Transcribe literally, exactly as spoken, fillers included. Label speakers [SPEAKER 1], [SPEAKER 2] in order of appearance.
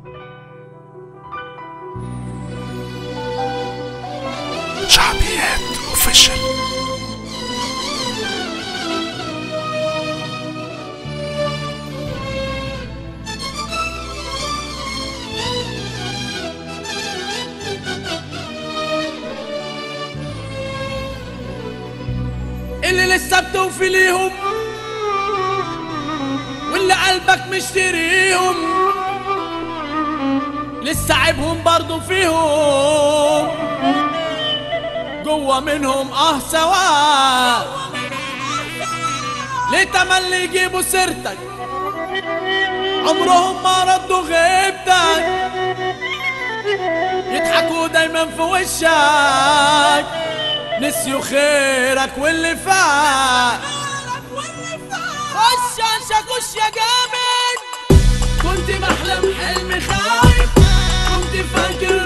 [SPEAKER 1] شعبيات اوفيشال.
[SPEAKER 2] اللي لسه بتوفي ليهم واللي قلبك مشتريهم لسه عيبهم برضو فيهم جوا منهم اه سوا ليه تملي يجيبوا سيرتك عمرهم ما ردوا غيبتك يضحكوا دايما في وشك نسيوا خيرك واللي فات. خش انشا خش يا جامد كنت بحلم حلم خايف كنت فاكر